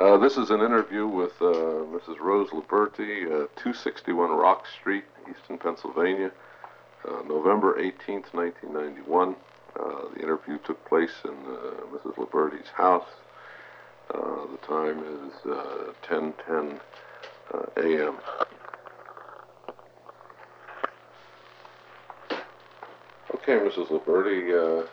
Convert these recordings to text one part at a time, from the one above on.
This is an interview with Mrs. Rose Liberti, 261 Rock Street, Easton, Pennsylvania, November 18th, 1991. The interview took place in Mrs. Liberti's house. The time is 10:10 a.m. Okay, Mrs. Liberti.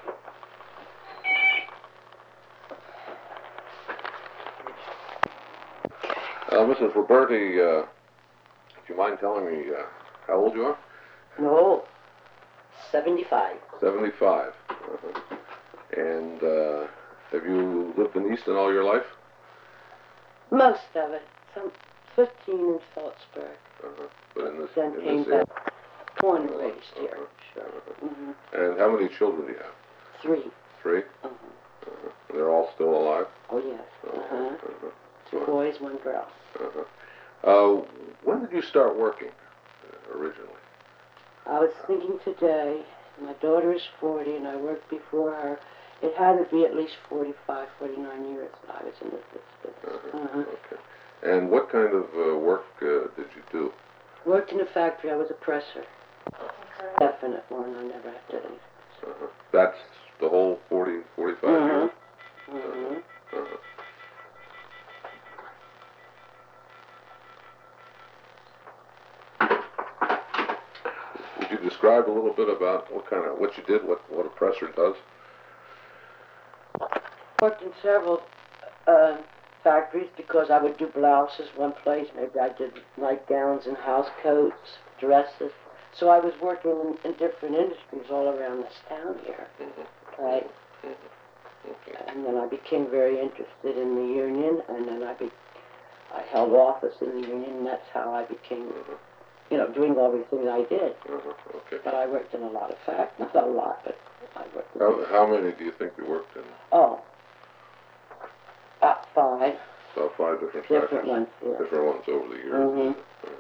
Mrs. Liberti, do you mind telling me how old you are? No, 75. 75. Uh-huh. And have you lived in Easton all your life? Most of it. Some 15 in Phillipsburg. Uh-huh. But in this, then in came this area? back. Born and raised here. Sure. Uh-huh. Mm-hmm. And how many children do you have? 3. 3? Uh-huh. Uh-huh. They're all still alive? Oh, yes. Uh-huh. Uh-huh. 2 boys, 1 girl. Uh-huh. When did you start working originally? I was thinking today, my daughter is 40 and I worked before her. It had to be at least 45, 49 years that I was in this business. Uh-huh. Okay. And what kind of work did you do? Worked in a factory. I was a presser. Definite one. I never did anything. Uh-huh. That's the whole 40, 45 years? Mm-hmm. Uh-huh. Would you describe a little bit about what you did, what a presser does? Worked in several factories because I would do blouses one place. Maybe I did nightgowns and house coats, dresses. So I was working in different industries all around this town here. Mm-hmm. Right? Mm-hmm. Okay. And then I became very interested in the union, and then I held office in the union, and that's how I became, doing everything I did. Okay. But I worked in a lot of factories, not a lot, but I worked. How many do you think you worked in? Oh, about 5. About 5 different Different ones, yeah. Different ones over the years. Mm-hmm.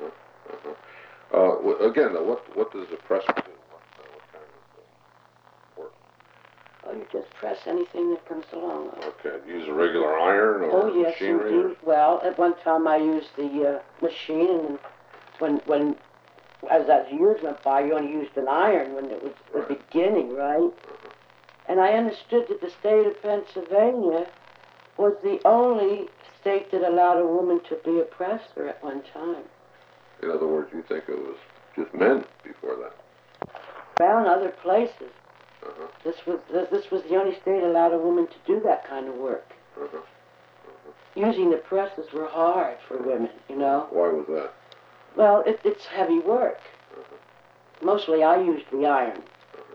Again, what does a presser do? What kind of work? Oh, you just press anything that comes along. Okay. Use a regular iron or yes, machinery? Indeed. Well, at one time I used the machine, and when as years went by, you only used an iron when it was the beginning, right? And I understood that the state of Pennsylvania was the only state that allowed a woman to be a presser at one time. In other words, you think it was just men before that? Around other places. Uh-huh. This was the only state that allowed a woman to do that kind of work. Uh-huh. Using the presses were hard for women, Why was that? Well, it's heavy work. Mostly I used the iron.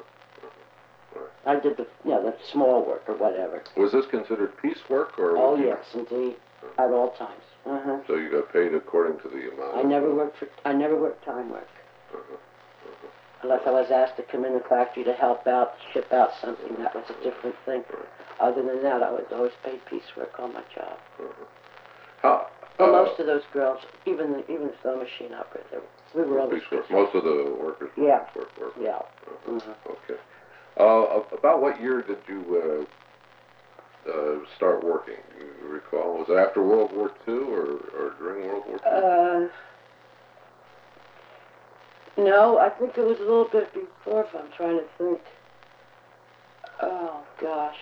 I did the small work or whatever. Was this considered piecework or? Oh, yes, indeed. At all times. Uh-huh. So you got paid according to the amount? I never worked time work. Unless I was asked to come in the factory to help out, ship out something, that was a different thing. Other than that, I was always paid piecework on my job. Well, most of those girls, even the sewing machine operator, we were always piecework. Most of the workers were piecework workers. Yeah. Okay. About what year did you start working? You recall? Was it after World War II or during World War II? No, I think it was a little bit before, if I'm trying to think. Oh, gosh.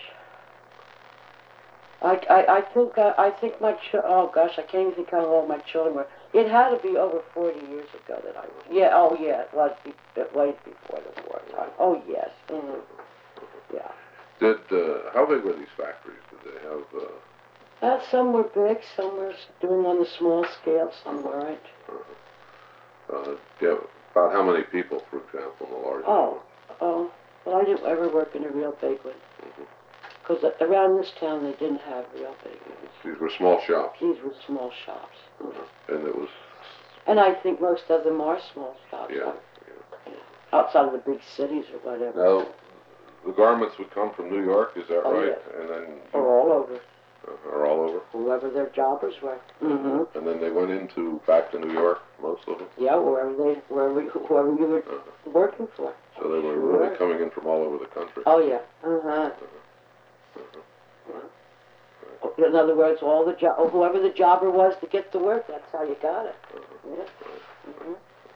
I think oh gosh, I can't even think how old my children were. It had to be over 40 years ago that I was. Yeah, oh yeah, it was way before the war time. Oh yes. Mm-hmm. Yeah. How big were these factories? Did they have? Some were big, some were doing on the small scale, some weren't. Yeah, about how many people, for example, in the large one? Well, I didn't ever work in a real big one. Because around this town, they didn't have real big ones. These were small shops? These were small shops. And it was... And I think most of them are small shops. Yeah. Outside of the big cities or whatever. Now, the garments would come from New York, is that right? Yes. And then... Or all over. Or all over? Whoever their jobbers were. Mm-hmm. And then they went back to New York, most of them? Yeah, whoever you were working for. So they were really coming in from all over the country? Oh, yeah. Uh-huh. in other words, whoever the jobber was to get to work, that's how you got it. Yeah. Mm-hmm.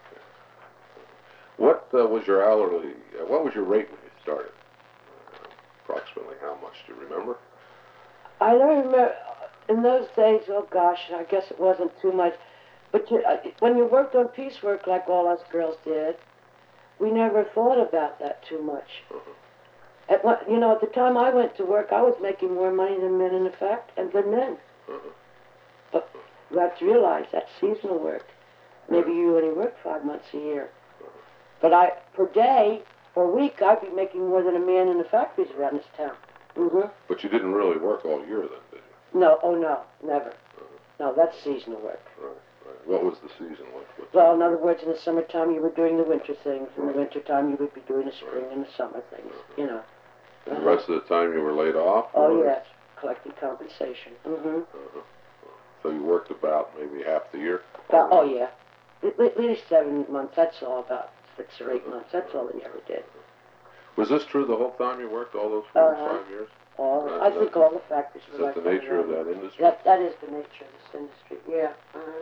What was your hourly? What was your rate when you started? Approximately how much? Do you remember? I don't remember. In those days, oh gosh, I guess it wasn't too much. But when you worked on piecework like all us girls did, we never thought about that too much. At the time I went to work, I was making more money than men in the fact and than men. But you have to realize that's seasonal work. Maybe you only work 5 months a year. But per day or week, I'd be making more than a man in the factories around this town. Mm-hmm. But you didn't really work all year then, did you? No, oh no, never. No, that's seasonal work. Right. What was the season like? Well, in other words, in the summertime you were doing the winter things. In the wintertime you would be doing the spring and the summer things, you know. And the rest of the time you were laid off? Oh, yes, collecting compensation. Mm-hmm. So you worked about maybe half the year? Oh, yeah. At least 7 months, that's all, about 6 or 8 months. That's all they ever did. Was this true the whole time you worked, all those 5 years? I think all the factories were like that. Is that the nature of that industry? That is the nature of this industry, yeah.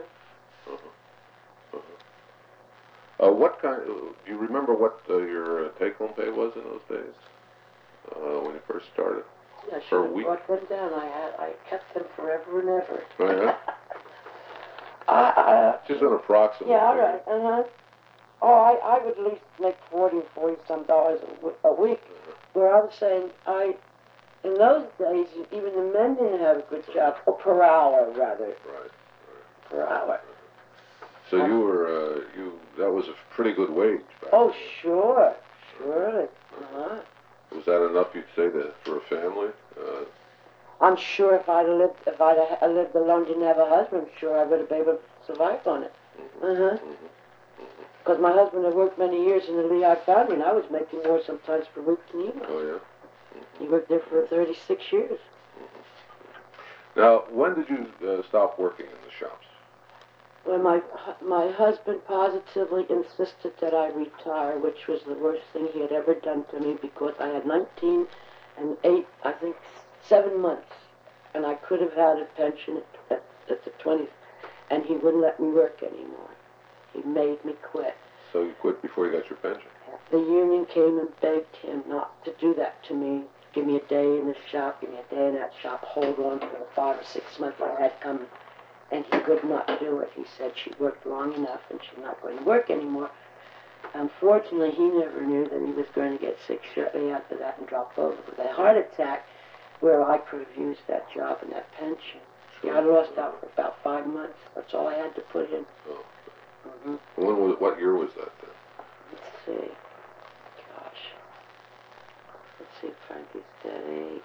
What kind? Do you remember what your take-home pay was in those days when you first started? I should have brought them down. I kept them forever and ever. Oh yeah. Just an approximate. Yeah, all right. Oh, I would at least make $40 a week. Where I was saying, in those days, even the men didn't have a good job, or per hour rather. Right. Per hour. So that was a pretty good wage back Oh, then. sure, surely. Was that enough, you'd say, for a family? I'm sure if I'd lived alone, didn't have a husband, I'm sure I would have been able to survive on it. Because my husband had worked many years in the Lehigh Foundry, and I was making more sometimes per week than he was. Oh, yeah? He worked there for 36 years. Now, when did you stop working in the shops? Well, my husband positively insisted that I retire, which was the worst thing he had ever done to me, because I had 19 and 7 months, and I could have had a pension at the 20th, and he wouldn't let me work anymore. He made me quit. So you quit before you got your pension? The union came and begged him not to do that to me. Give me a day in this shop, give me a day in that shop, hold on for the 5 or 6 months I had coming. And he would not do it. He said she worked long enough and she's not going to work anymore. Unfortunately, he never knew that he was going to get sick shortly after that and drop over with a heart attack, where I could have used that job and that pension. Sure. I lost out for about 5 months. That's all I had to put in. Oh. What year was that then? Let's see. Gosh. Let's see, Frankie's dead 8.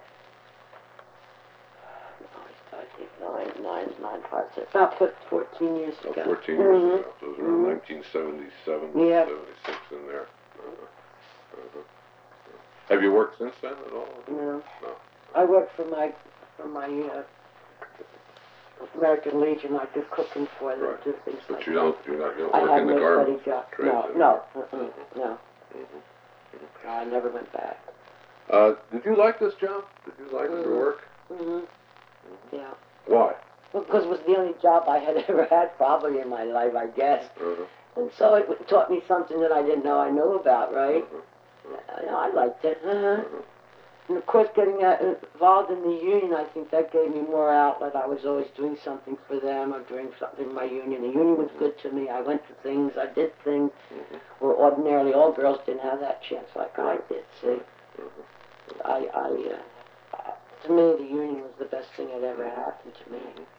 About 14 years ago. 14 years ago. So it was around 1977, Yeah. 76 in there. Have you worked since then at all? No. No. I work for my American Legion. I do cooking for them, do things but like you that. You're not going to I work have in the no garment steady job. trade No. anymore? No. I never went back. Did you like this job? Did you like your work? Yeah. Why? Well, because it was the only job I had ever had probably in my life, I guess. And so it taught me something that I didn't know I knew about, right? I liked it. And of course, getting involved in the union, I think that gave me more outlet. I was always doing something for them or doing something in my union. The union was good to me. I went to things, I did things where ordinarily all girls didn't have that chance like I did, see? To me, the union was the best thing that ever happened to me.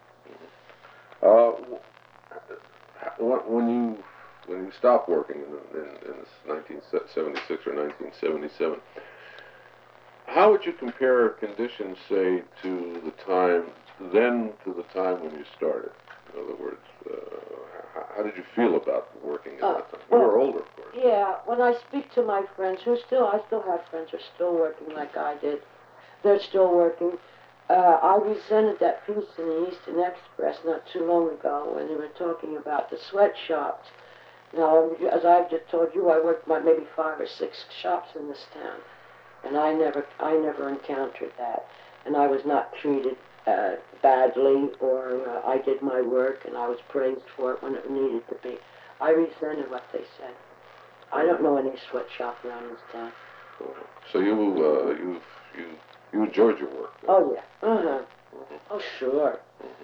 When you stopped working in 1976 or 1977, how would you compare conditions, say, to the time when you started? In other words, how did you feel about working at that time? You were older, of course. Yeah, when I speak to my friends, I still have friends who are still working like I did. They're still working. I resented that piece in the Eastern Express not too long ago when they were talking about the sweatshops. Now, as I've just told you, I worked maybe 5 or 6 shops in this town, and I never encountered that, and I was not treated badly, or I did my work and I was praised for it when it needed to be. I resented what they said. I don't know any sweatshop around this town. So you enjoyed your work. Then? Oh yeah. Oh sure.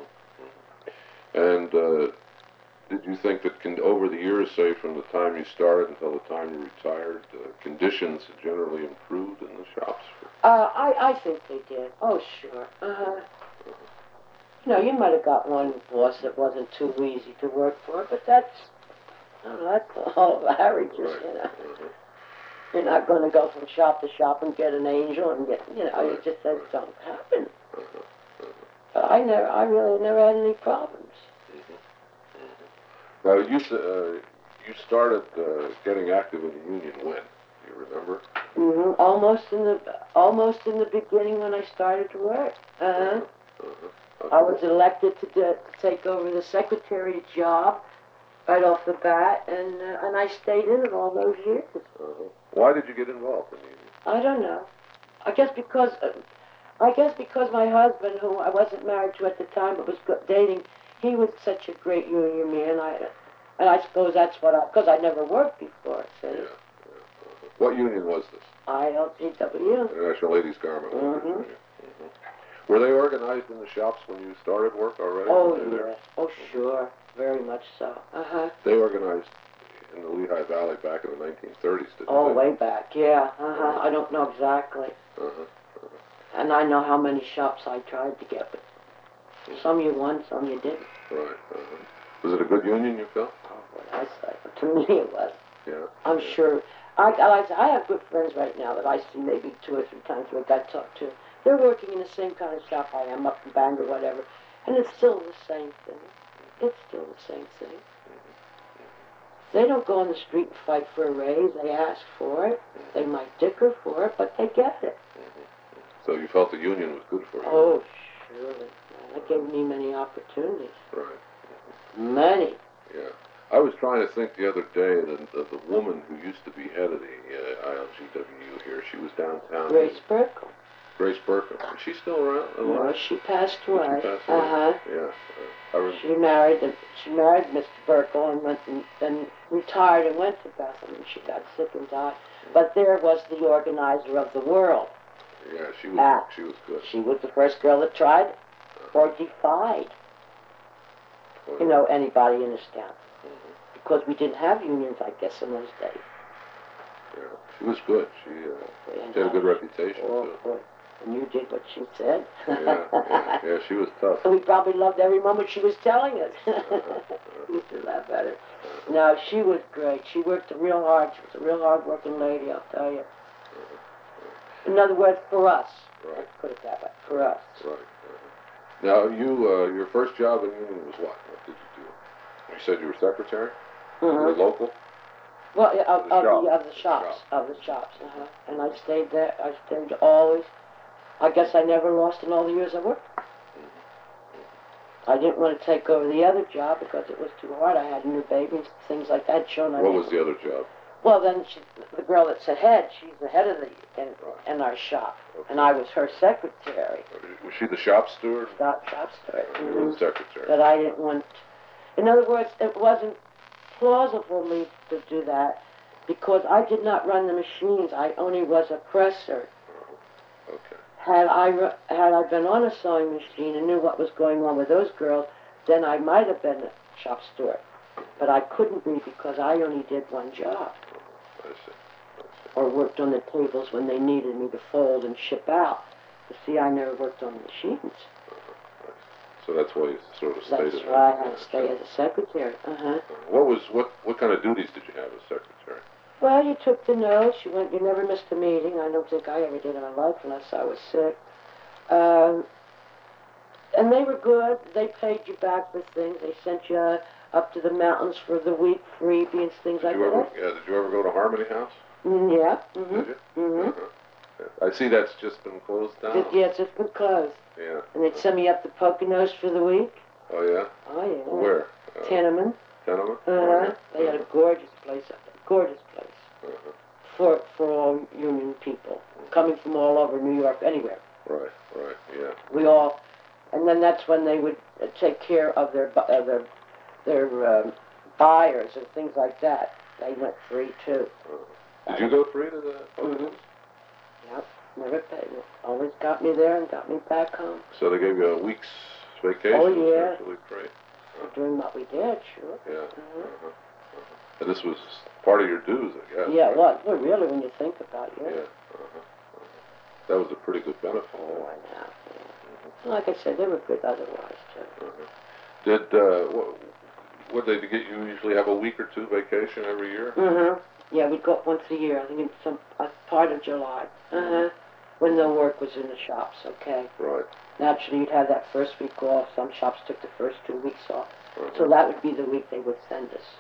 And did you think that over the years, say from the time you started until the time you retired, conditions had generally improved in the shops? I think they did. Oh sure. You know, you might have got one boss that wasn't too easy to work for, but that's all averages, Right. you know. You're not going to go from shop to shop and get an angel and get, you know, it just don't happen. But I really never had any problems. Now, you started getting active in the union when? Do you remember? Almost in the beginning when I started to work. I was elected to take over the secretary job right off the bat, and I stayed in it all those years. Why did you get involved in the union? I don't know. I guess because my husband, who I wasn't married to at the time but was dating, he was such a great union man. And I suppose that's because I never worked before. See? Yeah. What union was this? ILGW. International Ladies Garment Workers Union. Were they organized in the shops when you started work already? Oh yeah. Oh sure. Very much so. They organized in the Lehigh Valley back in the 1930s, didn't they? Oh, way back. Yeah. I don't know exactly. And I know how many shops I tried to get, but some you won, some you didn't. Right. Was it a good union, you felt? Oh, what I say. To me, it was. Yeah. I'm sure. I have good friends right now that I see maybe 2 or 3 times a week. I talk to. They're working in the same kind of shop I am, up in Bangor, whatever, and it's still the same thing. It's still the same thing. They don't go on the street and fight for a raise. They ask for it. They might dicker for it, but they get it. So you felt the union was good for you? Oh, surely. That gave me many opportunities. Right. Many. Yeah. I was trying to think the other day that the woman who used to be head of the ILGW here, she was downtown. Grace Burkle. Grace Burkle. Is she still around? No, she passed away. Did she pass away? Yeah. She married Mr. Burkle and went and then retired and went to Bethlehem. And she got sick and died. But there was the organizer of the world. Yeah, she was good. She was the first girl that tried or defied, you know, anybody in this town. Because we didn't have unions, I guess, in those days. Yeah, she was good. She had a good reputation, too. Boy. And you did what she said. Yeah, she was tough. We probably loved every moment she was telling us. We used to laugh at her. No, she was great. She worked real hard. She was a real hard-working lady, I'll tell you. In other words, for us. Right. Let's put it that way. For us. Right. Now, your first job in union was what? What did you do? You said you were secretary? Were you local? Well, of the shops. And I stayed there. I stayed always. I guess I never lost in all the years I worked. I didn't want to take over the other job because it was too hard. I had a new baby and things like that. What was the other job? Well, then the girl that's the head, she's the head of in our shop, and I was her secretary. Was she the shop steward? Shop steward. You were the secretary. But I didn't want. In other words, it wasn't plausible for me to do that because I did not run the machines. I only was a presser. Okay. Had I been on a sewing machine and knew what was going on with those girls, then I might have been a shop steward. But I couldn't be because I only did one job. I see. Or worked on the tables when they needed me to fold and ship out. You see, I never worked on the machines. So that's why you sort of stayed. That's why I had to stay as a secretary. What kind of duties did you have as secretary? Well, you took the notes. You never missed a meeting. I don't think I ever did in my life unless I was sick. And they were good. They paid you back for things. They sent you up to the mountains for the week, freebies, things like that. Did you ever go to Harmony House? Yeah. Did you? I see that's just been closed down. Yeah, it's just been closed. Yeah. And they'd send me up to Poconos for the week. Oh, yeah? Oh, yeah. Where? Tenement. Tenement? They had a gorgeous place up there. Gorgeous place. For all union people. Coming from all over New York, anywhere. Right, yeah. We all And then that's when they would take care of their buyers and things like that. They went free too. Did you go free to the photo? Yep, never paid me. Always got me there and got me back home. So they gave you a week's vacation? Oh, yeah. Essentially free. Doing what we did, sure. Yeah. And this was part of your dues, I guess. Yeah, right? well, really, when you think about it. Yeah. That was a pretty good benefit. Oh, I know. Yeah. Like I said, they were good otherwise, too. Did, what they get you usually have a week or two vacation every year? Yeah, we'd go up once a year. I think in some part of July. When no work was in the shops, okay? Right. Naturally, you'd have that first week off. Some shops took the first 2 weeks off. So that would be the week they would send us.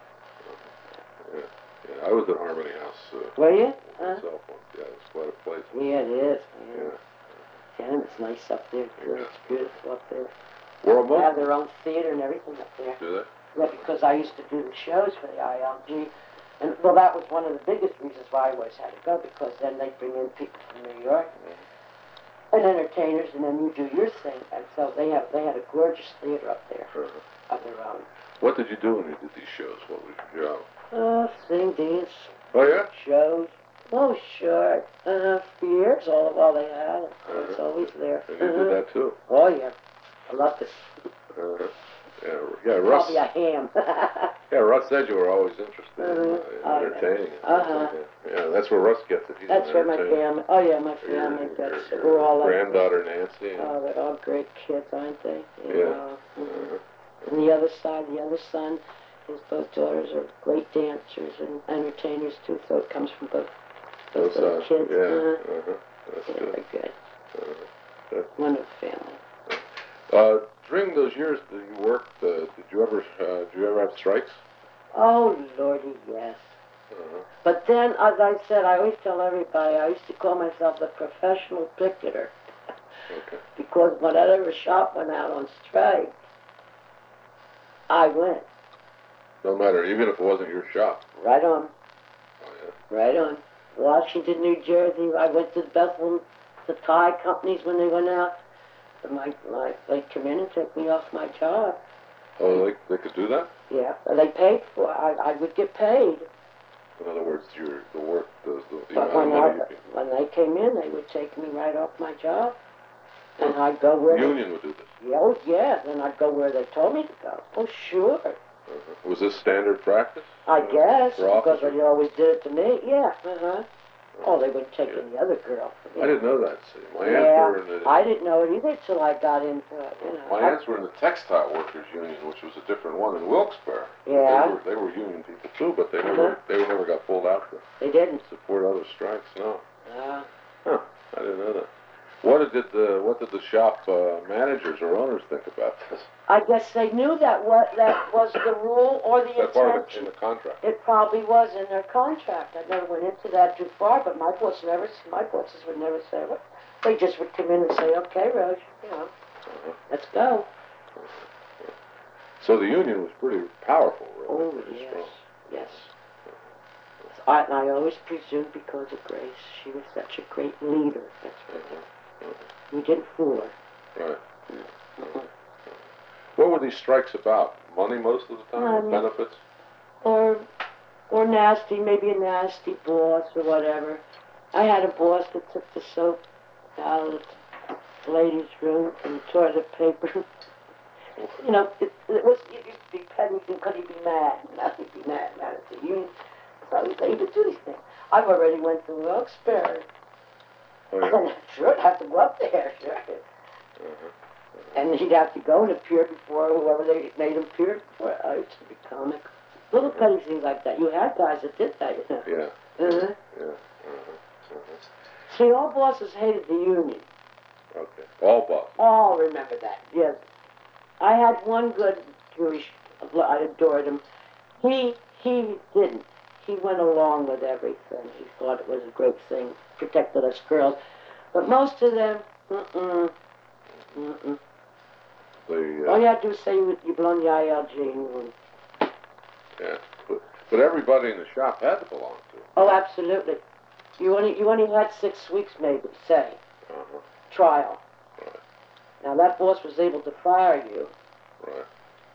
Yeah, I was at Harmony House. Were you? Myself once. Yeah, it's quite a place. Yeah, it is. Yeah. Yeah, and it's nice up there, too. Yeah. It's beautiful up there. Well, They have their own theater and everything up there. Do they? Yeah, because I used to do the shows for the ILG. And, well, that was one of the biggest reasons why I always had to go, because then they'd bring in people from New York and entertainers, and then you do your thing. And so they had a gorgeous theater up there of their own. What did you do when you did these shows? What was your job? Sing, dance, Oh, yeah? shows. Oh, sure. For years, all they had. It's always there. And you did that, too? Oh, yeah. I love this. Yeah, Russ. Probably a ham. Yeah, Russ said you were always interested in entertaining. Yeah, that's where Russ gets it. He's That's where my family. Oh yeah, my family gets it. We're all like granddaughter Nancy. oh, they're all great kids, aren't they? Yeah. And the other side, the other son, his both daughters are great dancers and entertainers too. So it comes from both little kids. Yeah. That's yeah, good. they're good. Wonderful family. During those years that you worked, did you ever have strikes? Oh Lordy, yes. But then, as I said, I always tell everybody, I used to call myself the professional picketer. Okay. Because whenever a shop went out on strike, I went. No matter, even if it wasn't your shop. Right on. Oh, yeah. Right on. Washington, New Jersey, I went to Bethlehem, the tie companies when they went out. They'd come in and take me off my job. Oh, they could do that? Yeah, they paid for it. I would get paid. In other words, the work, the But amount of money you get. when they came in, they would take me right off my job. And I'd go where... The union would do this? Yeah, oh, yeah. Then I'd go where they told me to go. Oh, sure. Was this standard practice? I guess, for because officers? they always did it to me. Yeah, Oh, they wouldn't take any other girl. I didn't know that, see. My aunts Yeah, were in the... I didn't know it either till I got into it, My aunts were in the Textile Workers Union, which was a different one in Wilkes-Barre. Yeah. They were union people too, but they never got pulled out to They didn't. support other strikes. No. Yeah. Huh. I didn't know that. What did the shop managers or owners think about this? I guess they knew that that was the rule or the That part of it in intention. the contract. It probably was in their contract. I never went into that too far, but my bosses would never say what. They just would come in and say, "Okay, Rose, let's go." So the union was pretty powerful, really. Oh pretty yes, strong. yes. And I always presumed because of Grace, she was such a great leader. That's what we didn't fool her. Right. What were these strikes about? Money most of the time? Benefits? Or nasty, maybe a nasty boss or whatever. I had a boss that took the soap out of the ladies' room and toilet paper. It was, you'd be petty because you'd be mad. Not you'd be mad at the union. So they would do these things. I've already went to Wilkes-Barre. Oh, yeah? Sure, I'd have to go up there, sure. And he'd have to go and appear before whoever they made him appear before. Oh, it's to be comic. Little petty things like that. You had guys that did that, Yeah. Yeah. See, all bosses hated the union. Okay. All bosses. All remember that, yes. I had one good Jewish, I adored him. He didn't. He went along with everything. He thought it was a great thing, protected us girls. But most of them, All you had to do is say you belong to the ILG. Yeah. But everybody in the shop had to belong to it. Oh, absolutely. You only had 6 weeks, maybe, say. Trial. Right. Now that boss was able to fire you Right.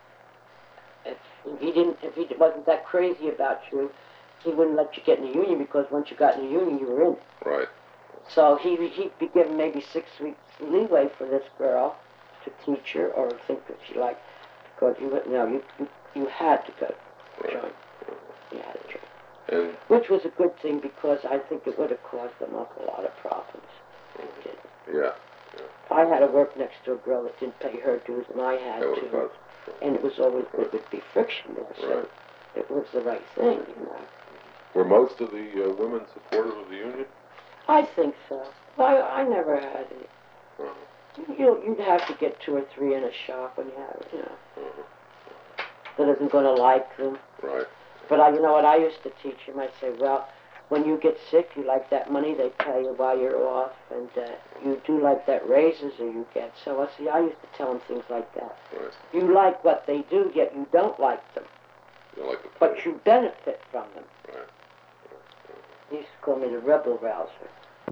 if he wasn't that crazy about you. He wouldn't let you get in the union because once you got in the union, you were in. Right. So he'd be given maybe 6 weeks leeway for this girl to teach her or think that she liked, because you had to go join. You had to join. And Which was a good thing because I think it would have caused them up a lot of problems. It did. yeah, I had to work next to a girl that didn't pay her dues, and I had that would have to. caused. And it was always, it would be friction there, so Right. it was the right thing, you know. Were most of the women supportive of the union? I think so. I never had any. You'd have to get 2 or 3 in a shop when you have, you know, that isn't going to like them. Right. But you know what I used to teach them? I'd say, well, when you get sick, you like that money they pay you while you're off, and you do like that raises that you get. So I used to tell them things like that. Right. You like what they do, yet you don't like them, You don't like the but you benefit from them. Right. They used to call me the rebel rouser.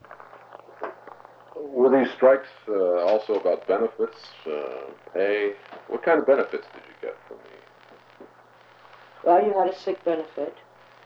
Were these strikes also about benefits, pay? What kind of benefits did you get from the? Well, you had a sick benefit.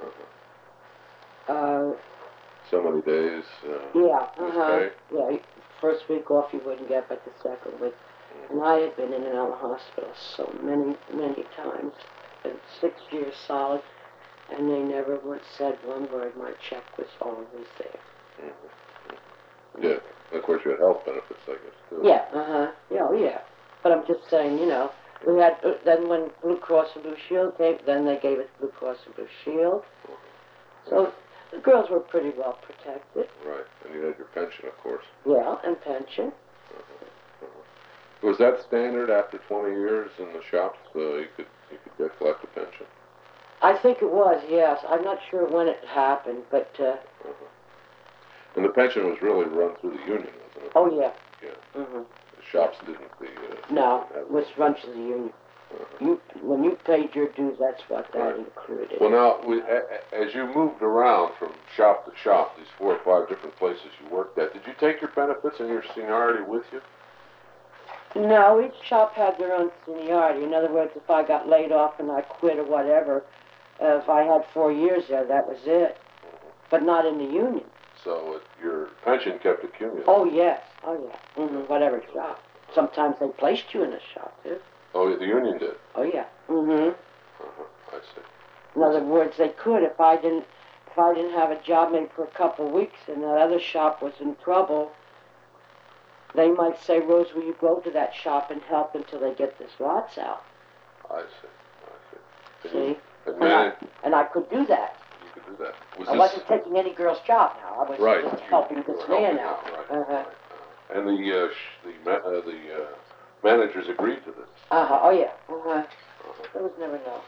So many days. Yeah, pay? yeah. First week off you wouldn't get, but the second week. And I had been in and out of the hospital so many, many times. Been 6 years solid, and they never once said one word. My check was always there. Yeah. And of course, you had health benefits, I guess, too. Yeah, yeah, oh, yeah. But I'm just saying, you know, we had, then when Blue Cross and Blue Shield came, then they gave us Blue Cross and Blue Shield. So the girls were pretty well protected. Right. And you had your pension, of course. Yeah, and pension. Was that standard after 20 years in the shops? You could collect a pension. I think it was, yes. I'm not sure when it happened, but. And the pension was really run through the union, wasn't it? Oh yeah. Yeah. Mhm. The shops didn't. No, it was run through the union. When you paid your dues, that's what that included. Well, now, as you moved around from shop to shop, these 4 or 5 different places you worked at, did you take your benefits and your seniority with you? No, each shop had their own seniority. In other words, if I got laid off and I quit or whatever, if I had 4 years there, that was it. But not in the union. So your pension kept accumulating? Oh, yes. Oh, yeah. Whatever shop. Sometimes they placed you in a shop, too. Oh, the union did? Oh, yeah. I see. In other words, they could if I didn't have a job maybe for a couple of weeks and that other shop was in trouble. They might say, Rose, will you go to that shop and help until they get this lots out? I see. See? And I could do that. you could do that. I wasn't taking any girl's job now. I was just helping this man out. Right. And the managers agreed to this? Oh, yeah. There was never no.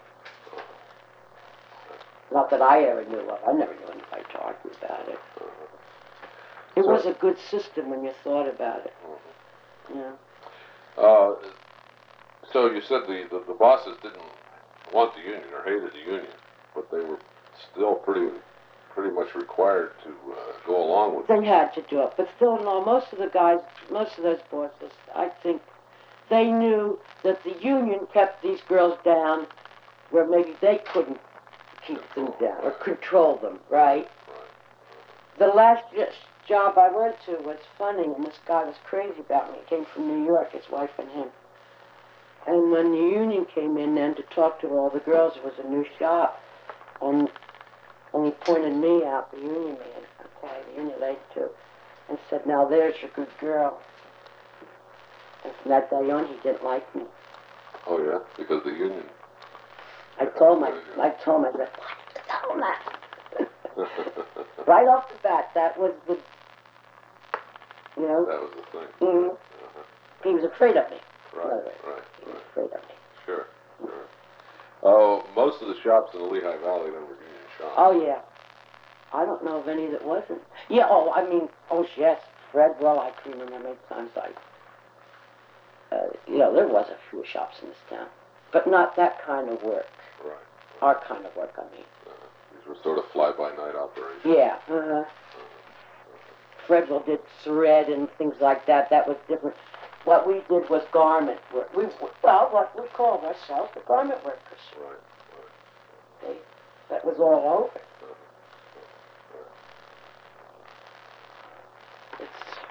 Not that I ever knew of. I never knew anybody talking about it. It was a good system when you thought about it. Yeah. So you said the bosses didn't want the union or hated the union, but they were still pretty much required to go along with it. They had to do it, but still, no. Most of those bosses, I think, they knew that the union kept these girls down where maybe they couldn't keep them down or control them, right? The last job I went to was funny, and this guy was crazy about me. He came from New York, his wife and him. And when the union came in then to talk to all the girls, it was a new shop, and he pointed me out, the union man, okay, the union lady too, and said, now there's your good girl. And from that day on, he didn't like me. Oh, yeah? Because the union... I told him, I said, tell him that. Right off the bat, that was the, you know. That was the thing. Mm-hmm. He was afraid of me. Right. He was afraid of me. Sure. Oh, most of the shops in the Lehigh Valley then were union shops. Oh, yeah. I don't know of any that wasn't. Yeah, yes, Fredwell, I can remember many times there was a few shops in this town, but not that kind of work. Right. Our kind of work, I mean. These were sort of fly-by-night operations. Yeah, Fredwell did thread and things like that. That was different. what we did was garment work. Well, what we called ourselves the garment workers. Right. That was all over. It's,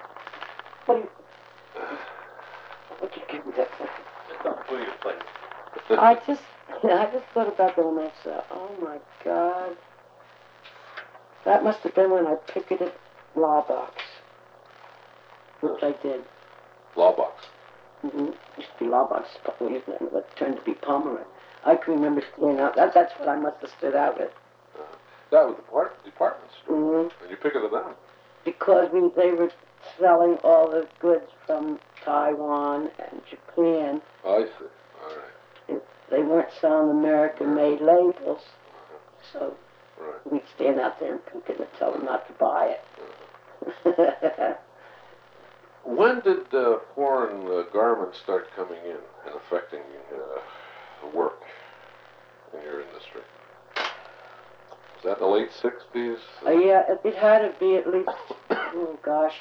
what you give me that for? It's not for your place. I just thought about that when I said, oh my God. That must have been when I picketed Law Box, which I did. Law box. Mm-hmm. Used to be Law Box, but it turned to be Pomeroy. I can remember standing out. That's what I must have stood out with. That was the department store. Mm-hmm. And you pick it up. Because they were selling all the goods from Taiwan and Japan. I see. All right. They weren't selling American-made labels, so Right. we'd stand out there and pick it and tell them not to buy it. When did foreign garments start coming in and affecting the work in your industry? Was that in the late 60s? Yeah, it had to be at least, oh gosh,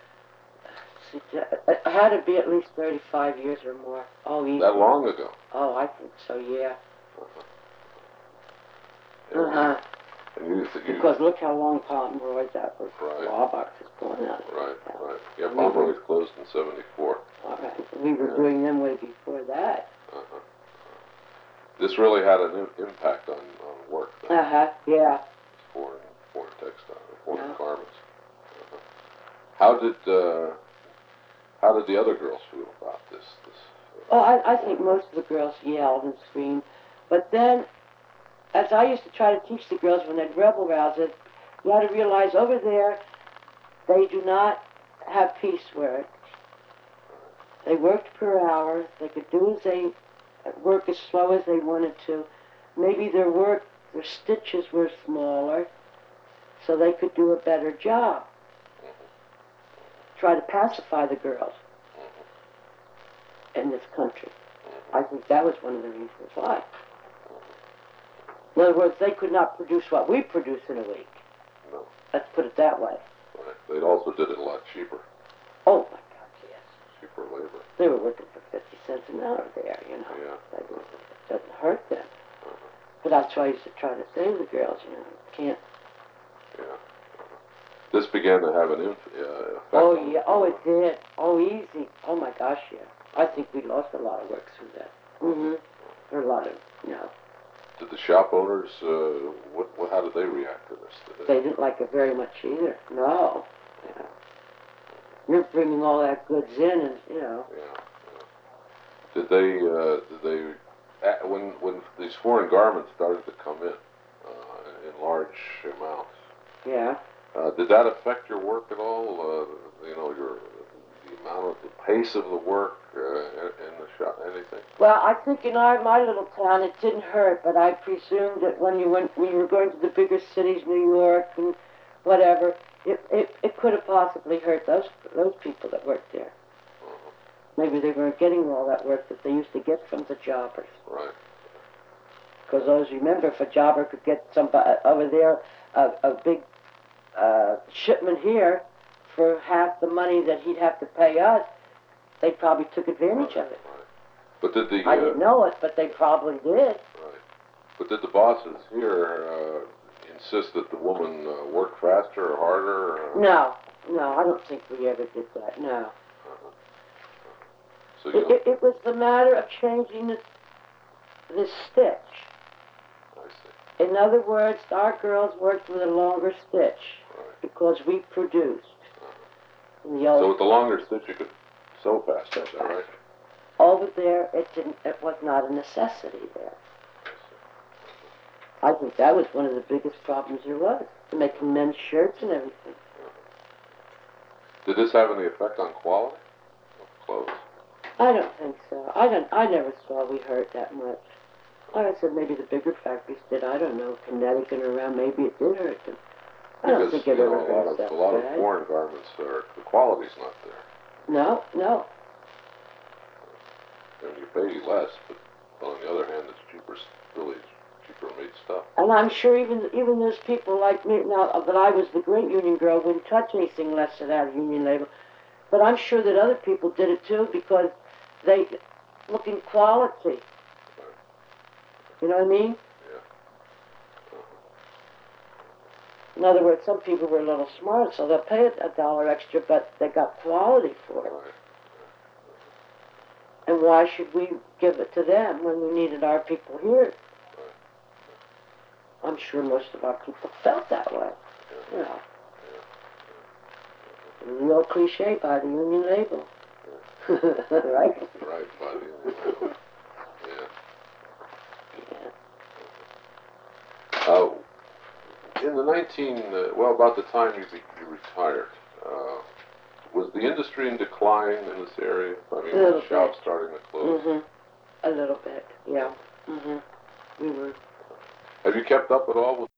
it had to be at least 35 years or more. Oh, easy. That long ago? Oh, I think so, yeah. Uh-huh. Because look how long Pomeroy's that was. Right. Law Box is going out. Right. Yeah, Pomeroy's closed in 74. All right. We were doing them way before that. Uh-huh. This really had an impact on work then. Yeah. Foreign textile, foreign garments. Uh-huh. How did the other girls feel about this? Oh, I think most of the girls yelled and screamed. But then, as I used to try to teach the girls when they'd rebel rouse it, you had to realize over there, they do not have piecework. They worked per hour. They could work as slow as they wanted to. Maybe their stitches were smaller, so they could do a better job. Try to pacify the girls in this country. I think that was one of the reasons why. In other words, they could not produce what we produce in a week. No. Let's put it that way. Right. They also did it a lot cheaper. Oh, my God, yes. Cheaper labor. They were working for 50 cents an hour there, you know. Yeah. It doesn't hurt them. But that's why I used to try to say to the girls, can't. Yeah. This began to have an effect. Oh, yeah. Oh, it did. Oh, easy. Oh, my gosh, yeah. I think we lost a lot of work through that. Mm-hmm. There were a lot of, Did the shop owners, how did they react to this? They didn't like it very much either. No. Yeah. You're bringing all that goods in and, Yeah. Did they, when these foreign garments started to come in large amounts? Yeah. Did that affect your work at all? The amount of the pace of the work in the shop, anything? Well, I think in my little town it didn't hurt, but I presume that when you were going to the bigger cities, New York and whatever, it could have possibly hurt those people that worked there. Maybe they weren't getting all that work that they used to get from the jobbers. Right. Because those, remember, if a jobber could get somebody over there a big shipment here for half the money that he'd have to pay us, they probably took advantage of it. Right. But did the I didn't know it, but they probably did. Right. But did the bosses here insist that the woman work faster or harder? No, I don't think we ever did that. No. So it was the matter of changing the stitch. I see. In other words, our girls worked with a longer stitch because we produced. So with the longer stitch, you could sew faster, is that right? Over there, it was not a necessity there. I think that was one of the biggest problems there was, making men's shirts and everything. Did this have any effect on quality of clothes? I don't think so. I never saw we hurt that much. Like I said, maybe the bigger factories did. I don't know. Connecticut or around, maybe it did hurt them. I don't think it ever hurt us that a lot of bad. foreign garments, the quality's not there. No. And you pay less, but on the other hand, it's really cheaper made stuff. And I'm sure even those people like me, now that I was the great union girl, wouldn't touch anything less than that union label. But I'm sure that other people did it too because they look in quality. You know what I mean? In other words, some people were a little smart, so they'll pay a dollar extra, but they got quality for it. And why should we give it to them when we needed our people here? I'm sure most of our people felt that way. You know. The old cliche, by the union label. Right? Right, by the union label. Yeah. In the about the time you retired, was the industry in decline in this area? I mean, was the shops starting to close? Mm-hmm. A little bit, yeah. Mm-hmm. We were. Have you kept up at all with